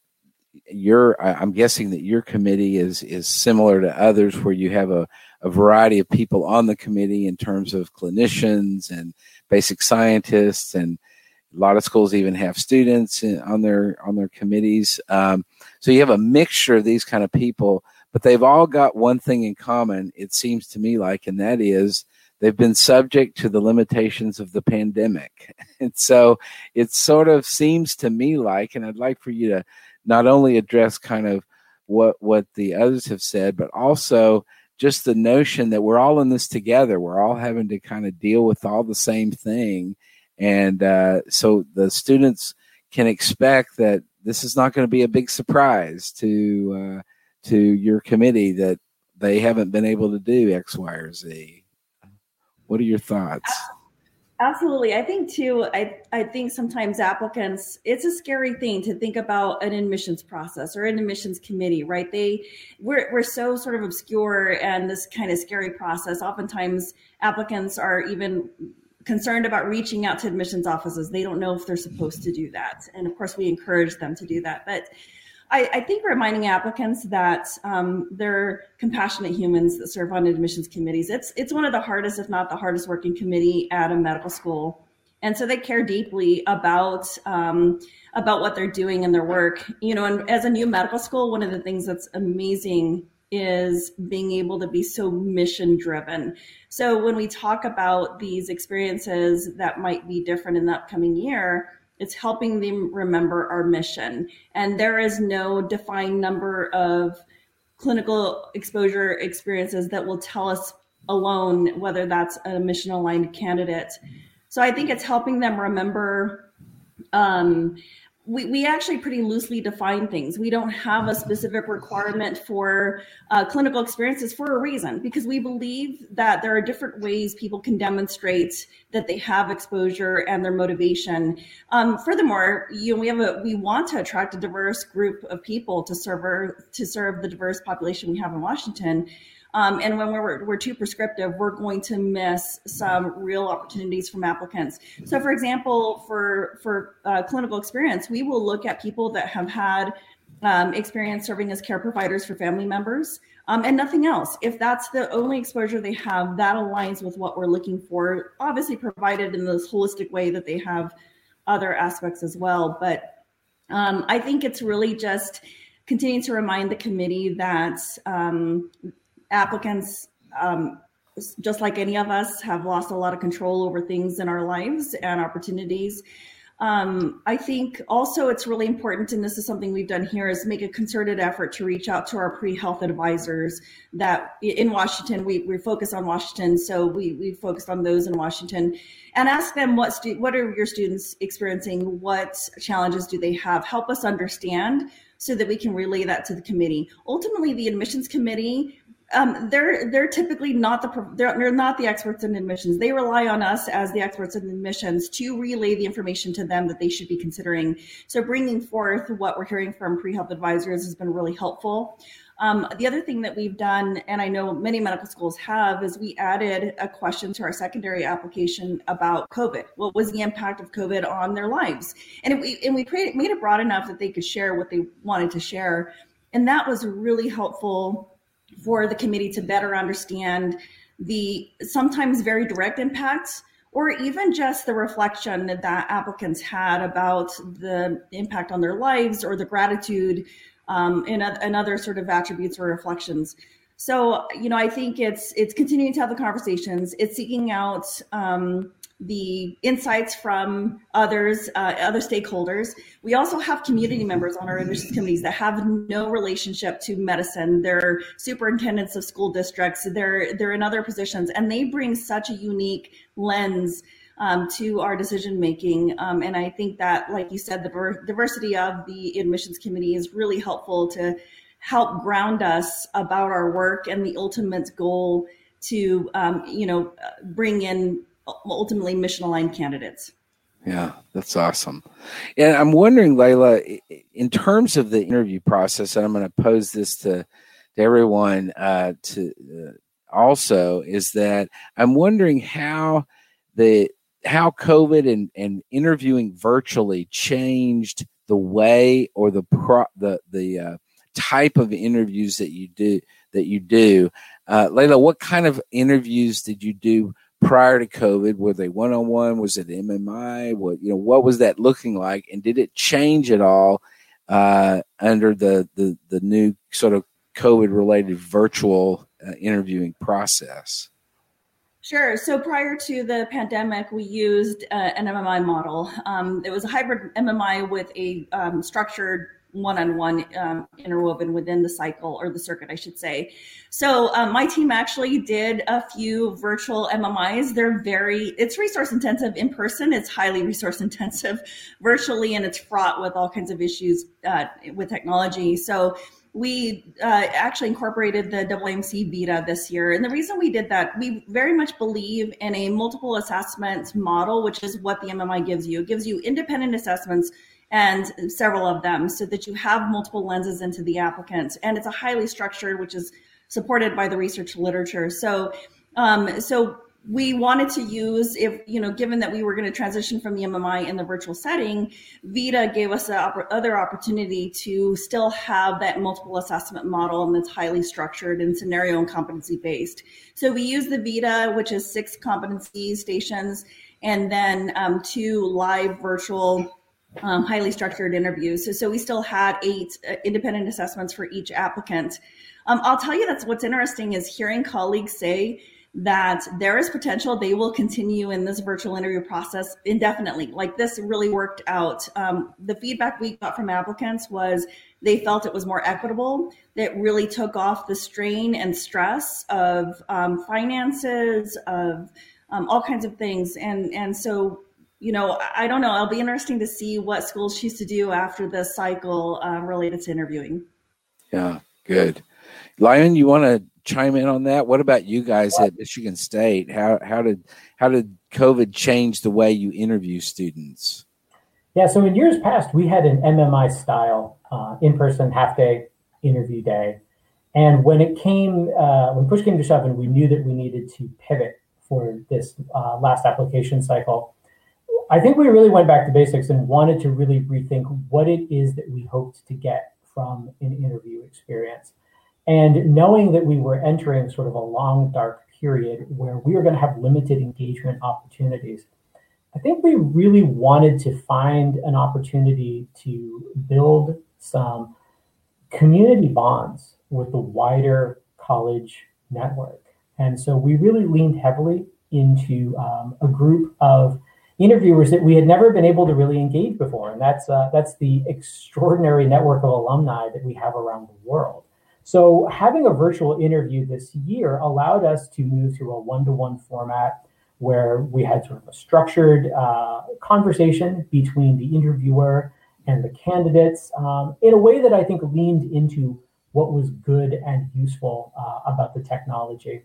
your, I'm guessing that your committee is, is similar to others where you have a, a variety of people on the committee in terms of clinicians and basic scientists, and a lot of schools even have students in, on their on their committees. Um, so you have a mixture of these kind of people, but they've all got one thing in common, it seems to me like, and that is they've been subject to the limitations of the pandemic. And so it sort of seems to me like, and I'd like for you to not only address kind of what what the others have said, but also just the notion that we're all in this together. We're all having to kind of deal with all the same thing. And uh, so the students can expect that this is not going to be a big surprise to uh, to your committee that they haven't been able to do X, Y, or Z. What are your thoughts? Absolutely. I think too, I, I think sometimes applicants, it's a scary thing to think about an admissions process or an admissions committee, right? They, we're, we're so sort of obscure and this kind of scary process. Oftentimes applicants are even concerned about reaching out to admissions offices. They don't know if they're supposed to do that. And of course we encourage them to do that. But I, I think reminding applicants that um, they're compassionate humans that serve on admissions committees. It's it's one of the hardest, if not the hardest working committee at a medical school. And so they care deeply about um, about what they're doing in their work. You know, and as a new medical school, one of the things that's amazing is being able to be so mission driven. So when we talk about these experiences that might be different in the upcoming year, it's helping them remember our mission. And there is no defined number of clinical exposure experiences that will tell us alone whether that's a mission aligned candidate. So I think it's helping them remember. Um, we, we actually pretty loosely define things. We don't have a specific requirement for uh, clinical experiences for a reason, because we believe that there are different ways people can demonstrate that they have exposure and their motivation. Um, furthermore, you know, we have a we want to attract a diverse group of people to serve to serve the diverse population we have in Washington. Um, and when we're, we're too prescriptive, we're going to miss some real opportunities from applicants. So for example, for, for uh, clinical experience, we will look at people that have had um, experience serving as care providers for family members um, and nothing else. If that's the only exposure they have, that aligns with what we're looking for, obviously provided in this holistic way that they have other aspects as well. But um, I think it's really just continuing to remind the committee that um, applicants, um, just like any of us, have lost a lot of control over things in our lives and opportunities. Um, I think also it's really important, and this is something we've done here, is make a concerted effort to reach out to our pre-health advisors that in Washington, we, we focus on Washington, so we, we focused on those in Washington, and ask them what, stu- what are your students experiencing, what challenges do they have, help us understand so that we can relay that to the committee. Ultimately, the admissions committee, Um, they're they're typically not the they're, they're not the experts in admissions. They rely on us as the experts in admissions to relay the information to them that they should be considering. So bringing forth what we're hearing from pre-health advisors has been really helpful. Um, the other thing that we've done, and I know many medical schools have, is we added a question to our secondary application about COVID. What was the impact of COVID on their lives? And we and we made it broad enough that they could share what they wanted to share, and that was really helpful for the committee to better understand the sometimes very direct impacts, or even just the reflection that applicants had about the impact on their lives or the gratitude um, and, and other sort of attributes or reflections. So, you know, I think it's it's continuing to have the conversations. It's seeking out um, the insights from others, uh, other stakeholders. We also have community members on our admissions committees that have no relationship to medicine. They're superintendents of school districts. They're they're in other positions, and they bring such a unique lens um, to our decision making. Um, and I think that, like you said, the diversity of the admissions committee is really helpful to help ground us about our work and the ultimate goal to, um, you know, bring in ultimately mission-aligned candidates. Yeah, that's awesome. And I'm wondering, Layla, in terms of the interview process, and I'm going to pose this to, to everyone uh, to uh, also, is that I'm wondering how the how COVID and, and interviewing virtually changed the way or the pro, the the uh, type of interviews that you do that you do. Uh, Layla, what kind of interviews did you do prior to COVID? Were they one-on-one? Was it M M I? What, you know, what was that looking like? And did it change at all uh, under the, the, the new sort of COVID-related virtual uh, interviewing process? Sure. So prior to the pandemic, we used uh, an M M I model. Um, it was a hybrid M M I with a um, structured one-on-one um, interwoven within the cycle, or the circuit, I should say. So um, my team actually did a few virtual M M Is. They're very, it's resource intensive in person. It's highly resource intensive virtually, and it's fraught with all kinds of issues uh, with technology. So we uh, actually incorporated the A A M C VITA this year. And the reason we did that, we very much believe in a multiple assessment model, which is what the M M I gives you. It gives you independent assessments, and several of them, so that you have multiple lenses into the applicant. And it's a highly structured, which is supported by the research literature. So, um, so we wanted to use, if, you know, given that we were going to transition from the M M I in the virtual setting, VITA gave us the opp- other opportunity to still have that multiple assessment model, and that's highly structured and scenario and competency based. So we use the VITA, which is six competency stations, and then um, two live virtual Um, highly structured interviews. So, so we still had eight uh, independent assessments for each applicant. Um, I'll tell you, that's what's interesting is hearing colleagues say that there is potential they will continue in this virtual interview process indefinitely. Like, this really worked out. Um, the feedback we got from applicants was they felt it was more equitable. That really took off the strain and stress of um, finances, of um, all kinds of things. And, and so You know, I don't know. It'll be interesting to see what schools choose to do after this cycle uh, related to interviewing. Yeah, good. Lion, you want to chime in on that? What about you guys at Michigan State? How how did how did COVID change the way you interview students? Yeah, so in years past, we had an M M I style uh, in-person half-day interview day, and when it came, uh, when push came to shove, and we knew that we needed to pivot for this uh, last application cycle, I think we really went back to basics and wanted to really rethink what it is that we hoped to get from an interview experience. And knowing that we were entering sort of a long, dark period where we were going to have limited engagement opportunities, I think we really wanted to find an opportunity to build some community bonds with the wider college network. And so we really leaned heavily into um, a group of interviewers that we had never been able to really engage before. And that's uh, that's the extraordinary network of alumni that we have around the world. So having a virtual interview this year allowed us to move to a one-to-one format where we had sort of a structured uh, conversation between the interviewer and the candidates um, in a way that I think leaned into what was good and useful uh, about the technology.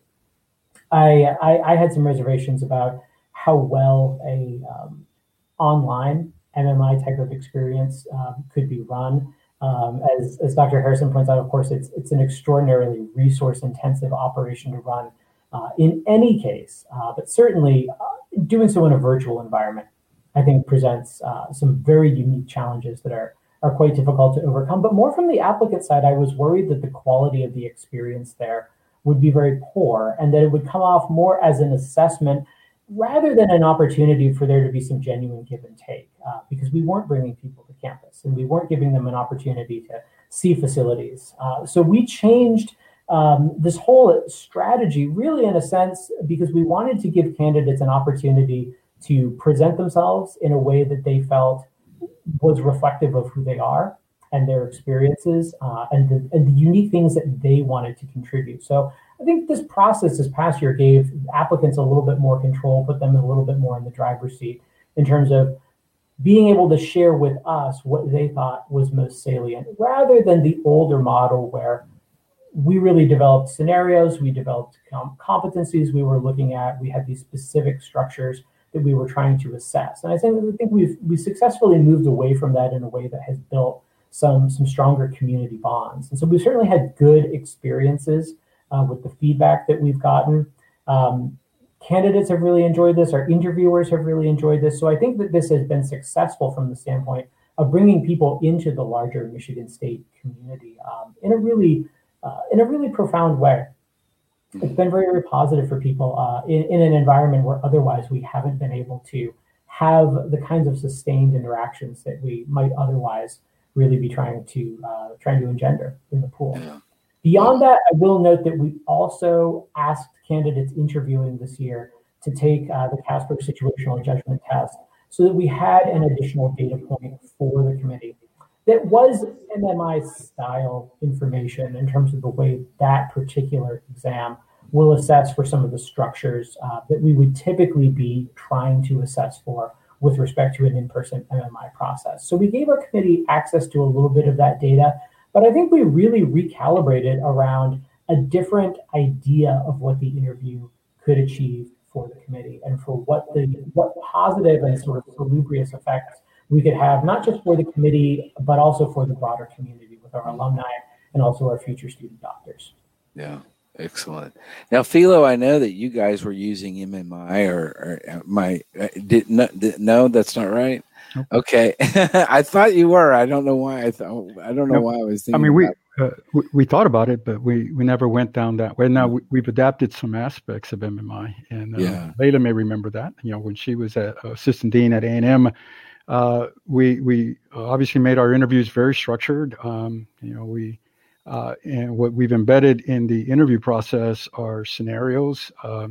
I, I, I had some reservations about how well a um, online M M I type of experience um, could be run. Um, as, as Doctor Harrison points out, of course, it's it's an extraordinarily resource-intensive operation to run uh, in any case, uh, but certainly uh, doing so in a virtual environment, I think, presents uh, some very unique challenges that are, are quite difficult to overcome. But more from the applicant side, I was worried that the quality of the experience there would be very poor, and that it would come off more as an assessment rather than an opportunity for there to be some genuine give and take, uh, because we weren't bringing people to campus and we weren't giving them an opportunity to see facilities. Uh, so we changed um, this whole strategy really in a sense because we wanted to give candidates an opportunity to present themselves in a way that they felt was reflective of who they are and their experiences uh, and, the, and the unique things that they wanted to contribute. So I think this process this past year gave applicants a little bit more control, put them a little bit more in the driver's seat in terms of being able to share with us what they thought was most salient, rather than the older model where we really developed scenarios, we developed com- competencies we were looking at, we had these specific structures that we were trying to assess. And I think, I think we've we successfully moved away from that in a way that has built some, some stronger community bonds. And so we've certainly had good experiences uh, with the feedback that we've gotten. Um, candidates have really enjoyed this, our interviewers have really enjoyed this. So I think that this has been successful from the standpoint of bringing people into the larger Michigan State community um, in a really uh, in a really profound way. It's been very, very positive for people uh, in, in an environment where otherwise we haven't been able to have the kinds of sustained interactions that we might otherwise really be trying to uh, trying to engender in the pool. Yeah. Beyond that, I will note that we also asked candidates interviewing this year to take uh, the Casper Situational Judgment Test so that we had an additional data point for the committee that was M M I style information in terms of the way that particular exam will assess for some of the structures uh, that we would typically be trying to assess for with respect to an in-person M M I process. So we gave our committee access to a little bit of that data, but I think we really recalibrated around a different idea of what the interview could achieve for the committee and for what the what positive and sort of salubrious effects we could have, not just for the committee, but also for the broader community with our alumni and also our future student doctors. Yeah, excellent. Now, Philo, I know that you guys were using M M I, or, or my uh, did not did, no, that's not right. Nope. Okay, I thought you were. I don't know why. I thought I don't know nope. why I was thinking. I mean, we, uh, we we thought about it, but we, we never went down that way. Now we, we've adapted some aspects of M M I, and uh, yeah. Layla may remember that. You know, when she was a assistant dean at A and M. Uh, we we obviously made our interviews very structured. Um, you know, we uh, and what we've embedded in the interview process are scenarios uh,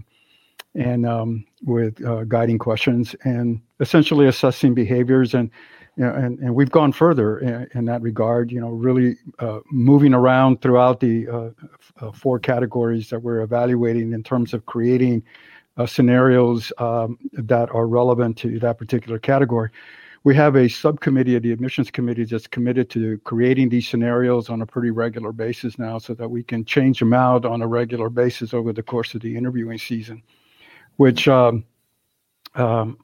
and um, with uh, guiding questions and essentially assessing behaviors. And you know, and and we've gone further in, in that regard. You know, really uh, moving around throughout the uh, f- uh, four categories that we're evaluating in terms of creating uh, scenarios um, that are relevant to that particular category. We have a subcommittee of the admissions committee that's committed to creating these scenarios on a pretty regular basis now so that we can change them out on a regular basis over the course of the interviewing season, which um, um,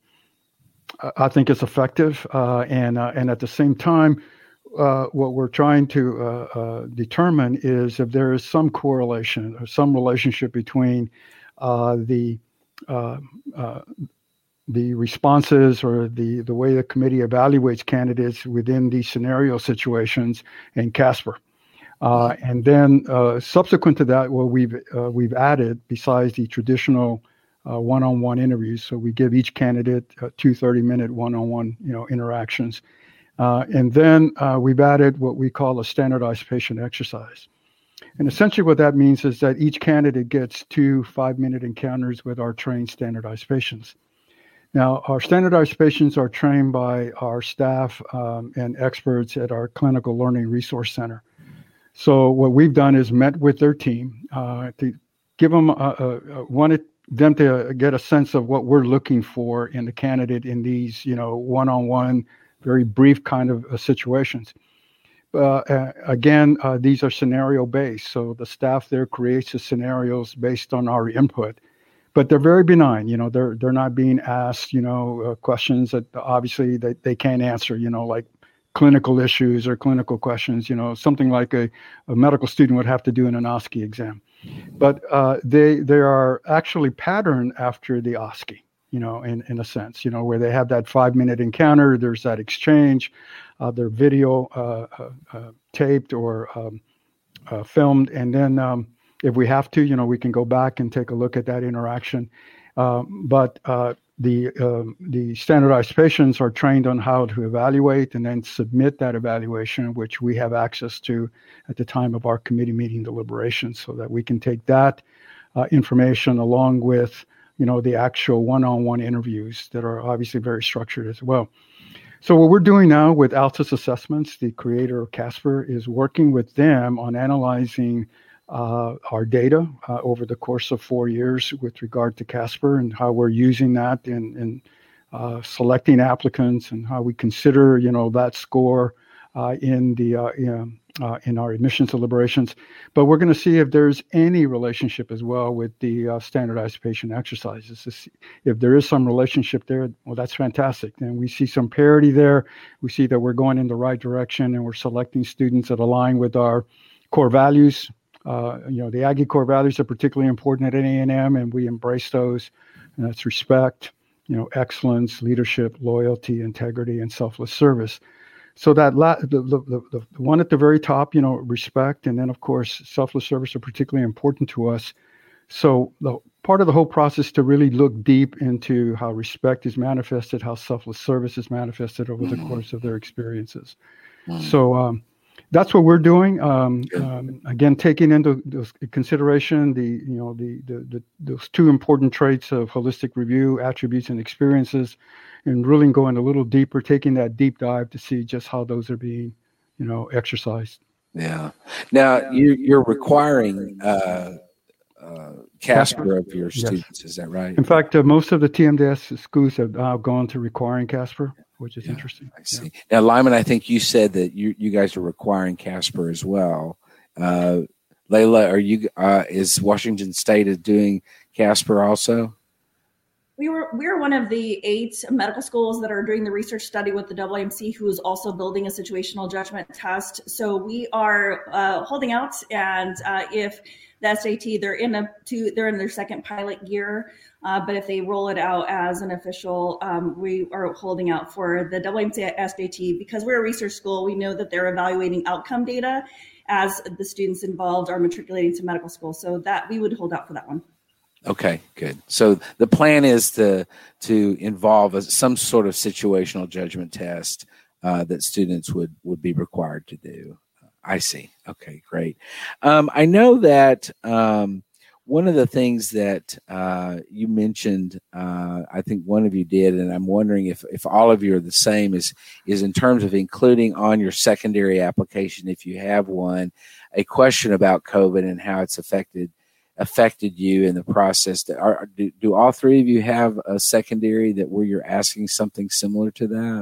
I think is effective. Uh, and, uh, and at the same time, uh, what we're trying to uh, uh, determine is if there is some correlation or some relationship between uh, the uh, uh, the responses or the, the way the committee evaluates candidates within these scenario situations and Casper. Uh, and then uh, subsequent to that, what we've uh, we've added, besides the traditional uh, one-on-one interviews, so we give each candidate uh, two thirty-minute one-on-one you know, interactions. Uh, and then uh, we've added what we call a standardized patient exercise. And essentially what that means is that each candidate gets two five-minute encounters with our trained standardized patients. Now, our standardized patients are trained by our staff um, and experts at our Clinical Learning Resource Center. So what we've done is met with their team uh, to give them, a, a, a, wanted them to get a sense of what we're looking for in the candidate in these, you know, one-on-one, very brief kind of uh, situations. Uh, uh, again, uh, these are scenario-based, so the staff there creates the scenarios based on our input. But they're very benign, you know, they're they're not being asked, you know, uh, questions that obviously they, they can't answer, you know, like clinical issues or clinical questions, you know, something like a, a medical student would have to do in an O S C E exam. But uh, they they are actually patterned after the O S C E, you know, in, in a sense, you know, where they have that five-minute encounter, there's that exchange, uh, their video uh, uh, uh, taped or um, uh, filmed, and then um, if we have to, you know, we can go back and take a look at that interaction. Um, but uh, the um, the standardized patients are trained on how to evaluate and then submit that evaluation, which we have access to at the time of our committee meeting deliberations, so that we can take that uh, information along with you know, the actual one-on-one interviews that are obviously very structured as well. So what we're doing now with Altus Assessments, the creator of Casper, is working with them on analyzing uh, our data uh, over the course of four years with regard to Casper and how we're using that in, in uh, selecting applicants and how we consider, you know, that score uh, in the uh, in, uh, in our admissions deliberations. But we're going to see if there's any relationship as well with the uh, standardized patient exercises. If there is some relationship there, well, that's fantastic. And we see some parity there. We see that we're going in the right direction and we're selecting students that align with our core values. Uh, you know, the Aggie core values are particularly important at A and M, and we embrace those. And that's respect, you know, excellence, leadership, loyalty, integrity, and selfless service. So that la- the, the, the, the one at the very top, you know, respect, and then, of course, selfless service are particularly important to us. So the part of the whole process to really look deep into how respect is manifested, how selfless service is manifested over the course of their experiences. So um, that's what we're doing. Um, um, again, taking into consideration the, you know, the, the, the those two important traits of holistic review, attributes and experiences, and really going a little deeper, taking that deep dive to see just how those are being, you know, exercised. Yeah. Now you, you're requiring uh, uh, Casper of your students, yes. Is that right? In fact, uh, most of the T M D S schools have now gone to requiring Casper, which is yeah, interesting. I see. Yeah. Now, Lyman, I think you said that you, you guys are requiring Casper as well. Uh, Layla, are you? Uh, is Washington State is doing Casper also? We were we are one of the eight medical schools that are doing the research study with the A A M C, who is also building a situational judgment test. So we are uh, holding out, and uh, if the S A T, they're in a two, they're in their second pilot year, uh, but if they roll it out as an official, um, we are holding out for the A A M C S A T because we're a research school. We know that they're evaluating outcome data as the students involved are matriculating to medical school, so that we would hold out for that one. Okay, good. So the plan is to to involve a, some sort of situational judgment test uh, that students would, would be required to do. I see. Okay, great. Um, I know that um, one of the things that uh, you mentioned, uh, I think one of you did, and I'm wondering if, if all of you are the same, is, is in terms of including on your secondary application, if you have one, a question about COVID and how it's affected affected you in the process. Are, do, do all three of you have a secondary that where you're asking something similar to that?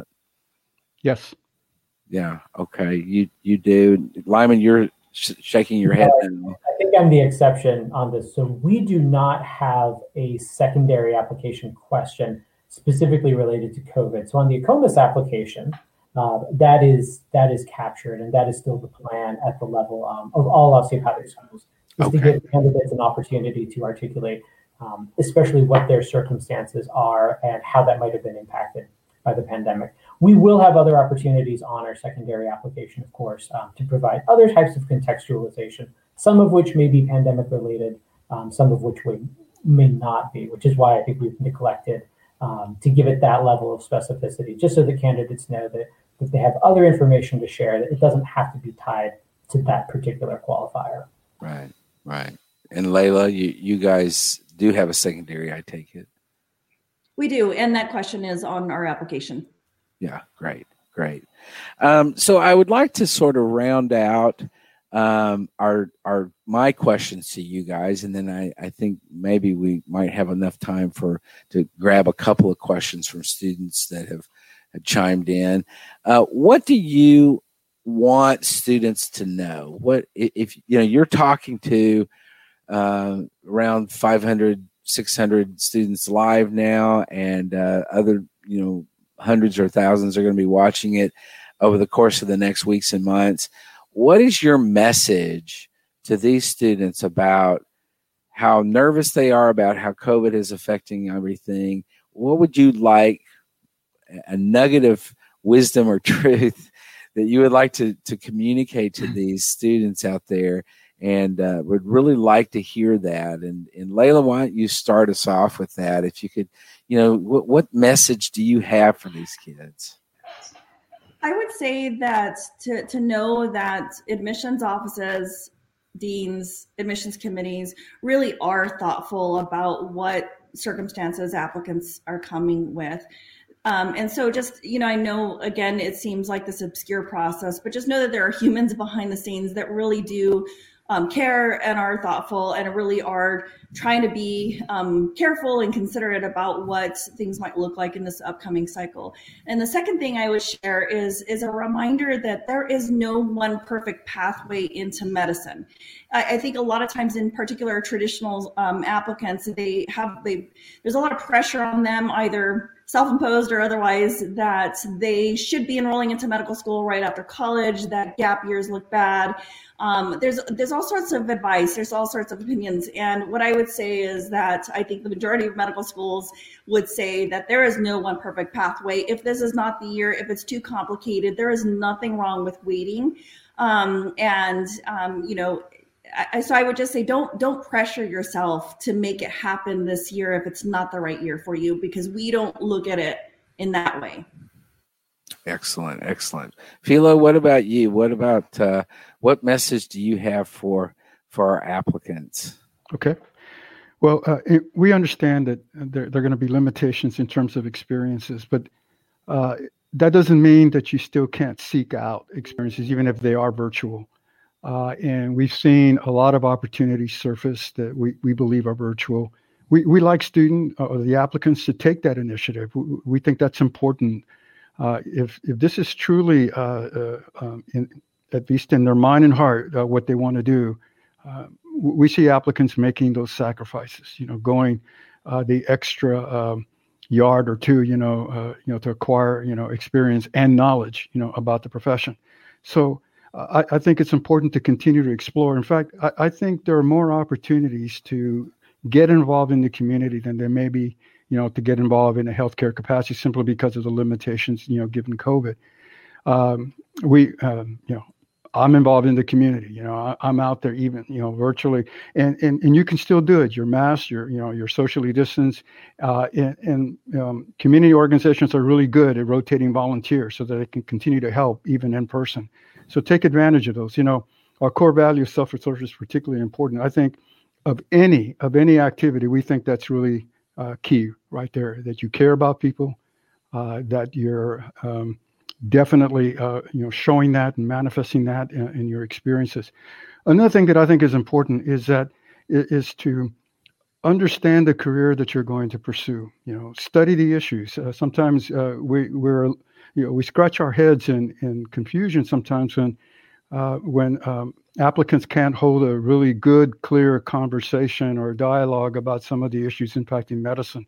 Yes. Yeah. Okay. You you do. Lyman, you're sh- shaking your head now. I think I'm the exception on this. So we do not have a secondary application question specifically related to COVID. So on the AACOMAS application, uh, that is that is captured, and that is still the plan at the level um, of all osteopathic schools. Is okay. To give candidates an opportunity to articulate, um, especially what their circumstances are and how that might have been impacted by the pandemic. We will have other opportunities on our secondary application, of course, um, to provide other types of contextualization, some of which may be pandemic related, um, some of which we may not be, which is why I think we've neglected um, to give it that level of specificity, just so the candidates know that if they have other information to share, that it doesn't have to be tied to that particular qualifier. Right. Right. And Layla, you, you guys do have a secondary, I take it. We do. And that question is on our application. Yeah. Great. Great. Um, so I would like to sort of round out um, our, our, my questions to you guys. And then I, I think maybe we might have enough time for, to grab a couple of questions from students that have, have chimed in. Uh, what do you want students to know? What if you know you're talking to uh, around five hundred, six hundred students live now, and uh, other you know hundreds or thousands are going to be watching it over the course of the next weeks and months. What is your message to these students about how nervous they are about how COVID is affecting everything? What would you like a nugget of wisdom or truth that you would like to, to communicate to these students out there, and uh, would really like to hear that. And, and Layla, why don't you start us off with that? If you could, you know, what, what message do you have for these kids? I would say that to, to know that admissions offices, deans, admissions committees really are thoughtful about what circumstances applicants are coming with. Um, and so just, you know, I know, again, it seems like this obscure process, but just know that there are humans behind the scenes that really do um, care and are thoughtful and really are trying to be um, careful and considerate about what things might look like in this upcoming cycle. And the second thing I would share is, is a reminder that there is no one perfect pathway into medicine. I, I think a lot of times, in particular traditional um, applicants, they have, they, there's a lot of pressure on them, either self-imposed or otherwise, that they should be enrolling into medical school right after college, that gap years look bad. Um, there's there's all sorts of advice, there's all sorts of opinions. And what I would say is that I think the majority of medical schools would say that there is no one perfect pathway. If this is not the year, if it's too complicated, there is nothing wrong with waiting. Um, and, um, you know, I, so I would just say, don't don't pressure yourself to make it happen this year if it's not the right year for you, because we don't look at it in that way. Excellent, excellent. Philo, what about you? What about uh, what message do you have for for our applicants? Okay. Well, uh, it, we understand that there, there are going to be limitations in terms of experiences, but uh, that doesn't mean that you still can't seek out experiences, even if they are virtual. Uh, and we've seen a lot of opportunities surface that we, we believe are virtual. We we like student or the applicants to take that initiative. We, we think that's important. Uh, if if this is truly, uh, uh, um, in, at least in their mind and heart, uh, what they want to do, uh, we see applicants making those sacrifices. You know, going uh, the extra um, yard or two. You know, uh, you know, to acquire you know experience and knowledge. You know, about the profession. So uh, I, I think it's important to continue to explore. In fact, I, I think there are more opportunities to get involved in the community than there may be, you know, to get involved in a healthcare capacity simply because of the limitations, you know, given COVID. Um, we, um, you know, I'm involved in the community, you know, I, I'm out there even, you know, virtually, and, and, and you can still do it. You're masked, you're, you know, you're socially distanced, uh, and, and um, community organizations are really good at rotating volunteers so that they can continue to help even in person. So take advantage of those. You know, our core value of self-resource is particularly important. I think of any, of any activity, we think that's really Uh, key right there, that you care about people, uh, that you're um, definitely uh, you know showing that and manifesting that in, in your experiences. Another thing that I think is important is that is to understand the career that you're going to pursue. You know, study the issues. Uh, sometimes uh, we we're you know we scratch our heads in in confusion sometimes when uh, when um, applicants can't hold a really good, clear conversation or dialogue about some of the issues impacting medicine.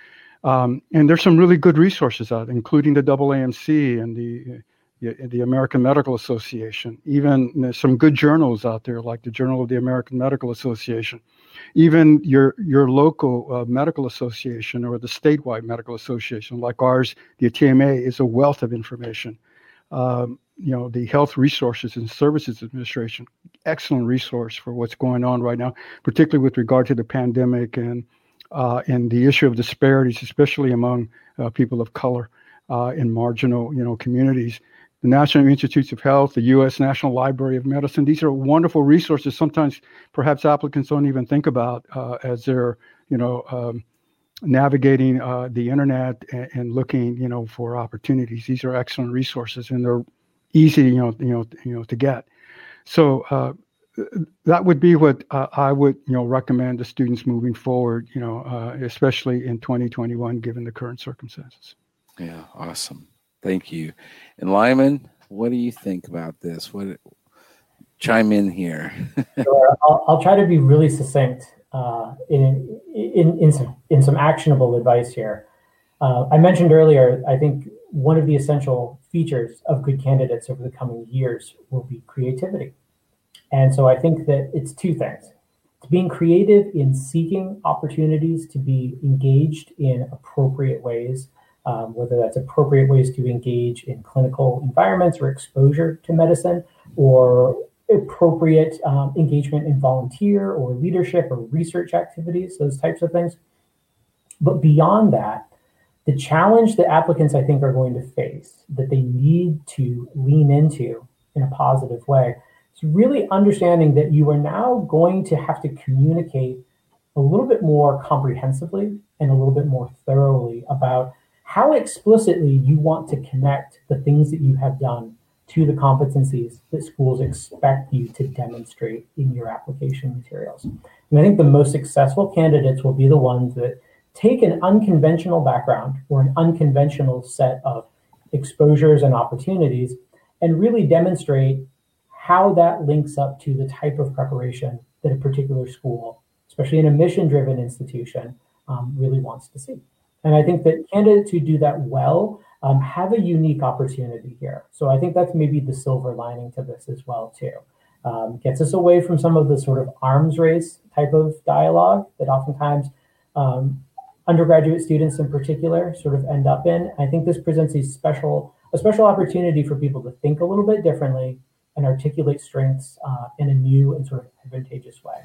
Um, and there's some really good resources out, including the A A M C and the the American Medical Association. Even there's some good journals out there, like the Journal of the American Medical Association. Even your your local uh, medical association or the statewide medical association, like ours, the T M A, is a wealth of information. Um, you know, the Health Resources and Services Administration, excellent resource for what's going on right now, particularly with regard to the pandemic and uh, and the issue of disparities, especially among uh, people of color uh, in marginal, you know, communities. The National Institutes of Health, the U S National Library of Medicine, these are wonderful resources. Sometimes perhaps applicants don't even think about uh, as they're, you know, um, navigating uh, the internet and, and looking, you know, for opportunities. These are excellent resources, and they're easy, you know, you know, you know, to get. So uh, that would be what uh, I would, you know, recommend to students moving forward, you know, uh, especially in twenty twenty-one, given the current circumstances. Yeah, awesome. Thank you. And Lyman, what do you think about this? What chime in here? Sure. I'll, I'll try to be really succinct uh, in, in in some in some actionable advice here. Uh, I mentioned earlier, I think one of the essential features of good candidates over the coming years will be creativity. And so I think that it's two things. It's being creative in seeking opportunities to be engaged in appropriate ways, um, whether that's appropriate ways to engage in clinical environments or exposure to medicine, or appropriate um, engagement in volunteer or leadership or research activities, those types of things. But beyond that, the challenge that applicants, I think, are going to face, that they need to lean into in a positive way, is really understanding that you are now going to have to communicate a little bit more comprehensively and a little bit more thoroughly about how explicitly you want to connect the things that you have done to the competencies that schools expect you to demonstrate in your application materials. And I think the most successful candidates will be the ones that take an unconventional background or an unconventional set of exposures and opportunities and really demonstrate how that links up to the type of preparation that a particular school, especially in a mission-driven institution, um, really wants to see. And I think that candidates who do that well um, have a unique opportunity here. So I think that's maybe the silver lining to this as well, too. Um, gets us away from some of the sort of arms race type of dialogue that oftentimes um, undergraduate students in particular sort of end up in. I think this presents a special, a special opportunity for people to think a little bit differently and articulate strengths uh, in a new and sort of advantageous way.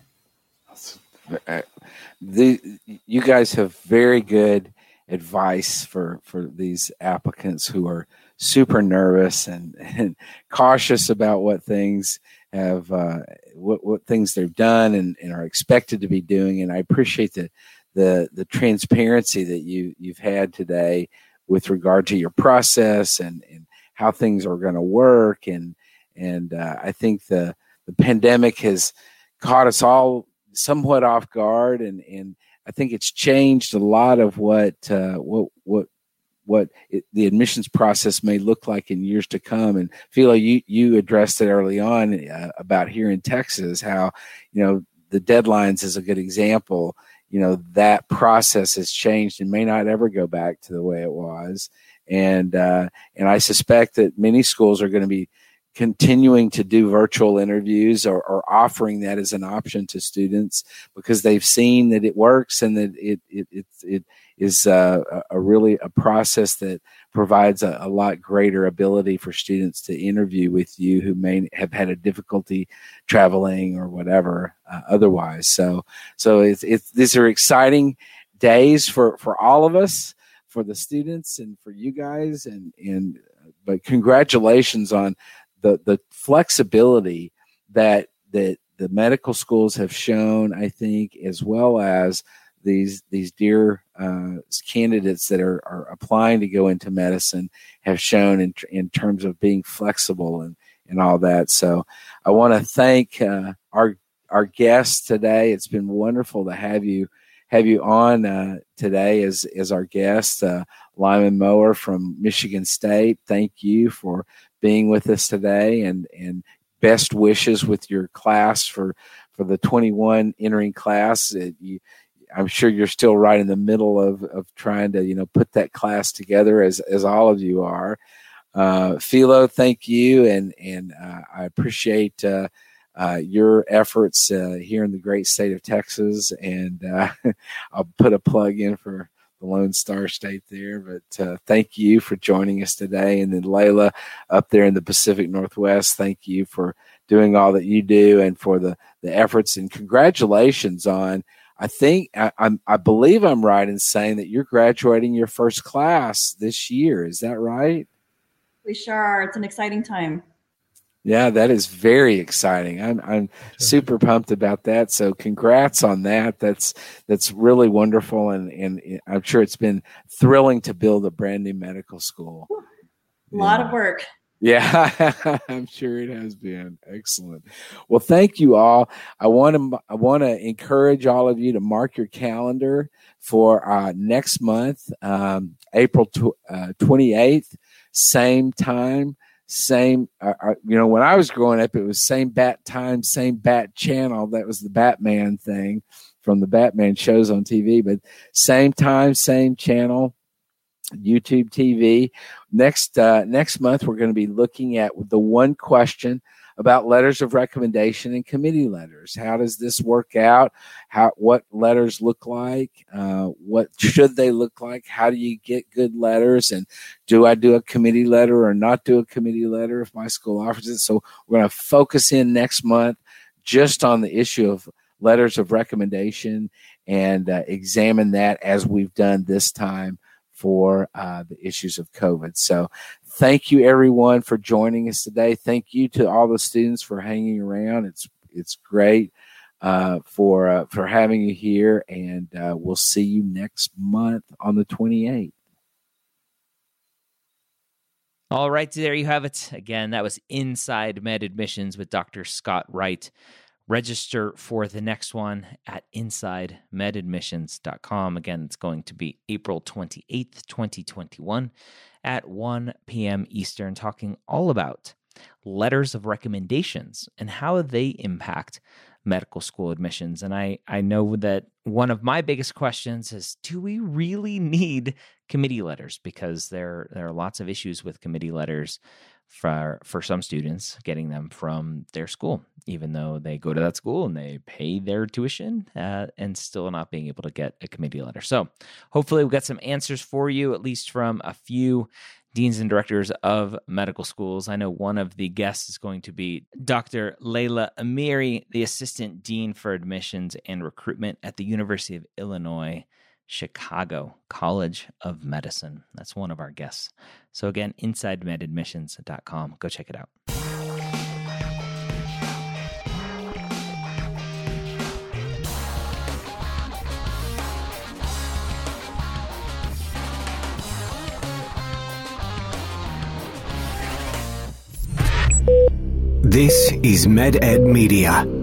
The, you guys have very good advice for, for these applicants who are super nervous and, and cautious about what things have, uh, what, what things they've done and, and are expected to be doing. And I appreciate the, the, the transparency that you, you've had today with regard to your process and, and how things are going to work. And, and uh, I think the, the pandemic has caught us all somewhat off guard, and, and I think it's changed a lot of what uh, what what what it, the admissions process may look like in years to come. And Philo, you you addressed it early on uh, about here in Texas, how you know the deadlines is a good example. You know that process has changed and may not ever go back to the way it was. And uh, and I suspect that many schools are going to be continuing to do virtual interviews or, or offering that as an option to students because they've seen that it works and that it it it, it is uh, a really a process that provides a, a lot greater ability for students to interview with you who may have had a difficulty traveling or whatever uh, otherwise. So so it's, it's these are exciting days for, for all of us, for the students and for you guys, and and but congratulations on the the flexibility that that the medical schools have shown, I think, as well as these these dear uh, candidates that are, are applying to go into medicine have shown in in terms of being flexible and, and all that. So I want to thank uh, our our guests today. It's been wonderful to have you have you on uh, today as as our guest, uh, Lyman Mower from Michigan State. Thank you for being with us today, and, and best wishes with your class for, for the twenty-one entering class. It, you, I'm sure you're still right in the middle of, of trying to, you know, put that class together as, as all of you are. Uh, Philo, thank you. And, and uh, I appreciate uh, uh, your efforts uh, here in the great state of Texas. And uh, I'll put a plug in for the Lone Star State there, but uh, thank you for joining us today. And then Layla up there in the Pacific Northwest, thank you for doing all that you do and for the, the efforts, and congratulations on, I think, I, I'm, I believe I'm right in saying that you're graduating your first class this year. Is that right? We sure are. It's an exciting time. Yeah, that is very exciting. I'm I'm super pumped about that. So congrats on that. That's that's really wonderful, and, and I'm sure it's been thrilling to build a brand new medical school. A lot yeah. of work. Yeah, I'm sure it has been. Excellent. Well, thank you all. I want to I want to encourage all of you to mark your calendar for uh, next month, um, April tw- uh, twenty-eighth, same time. Same, uh, you know, when I was growing up, it was same bat time, same bat channel. That was the Batman thing from the Batman shows on T V, but same time, same channel, YouTube T V. Next, uh, next month, we're going to be looking at the one question about letters of recommendation and committee letters. How does this work out? How, what letters look like? Uh, what should they look like? How do you get good letters? And do I do a committee letter or not do a committee letter if my school offers it? So we're going to focus in next month just on the issue of letters of recommendation and uh, examine that as we've done this time for uh, the issues of COVID. So thank you, everyone, for joining us today. Thank you to all the students for hanging around. It's it's great uh, for uh, for having you here, and uh, we'll see you next month on the twenty-eighth. All right, there you have it. Again, that was Inside Med Admissions with Doctor Scott Wright. Register for the next one at inside med admissions dot com. Again, it's going to be April twenty-eighth, twenty twenty-one at one p.m. Eastern, talking all about letters of recommendations and how they impact medical school admissions. And I, I know that one of my biggest questions is, do we really need committee letters? Because there, there are lots of issues with committee letters for for some students getting them from their school, even though they go to that school and they pay their tuition uh, and still not being able to get a committee letter. So hopefully we'll get some answers for you, at least from a few deans and directors of medical schools. I know one of the guests is going to be Doctor Layla Amiri, the Assistant Dean for Admissions and Recruitment at the University of Illinois, Chicago College of Medicine. That's one of our guests. So again, inside med admissions dot com. Go check it out. This is MedEd Media.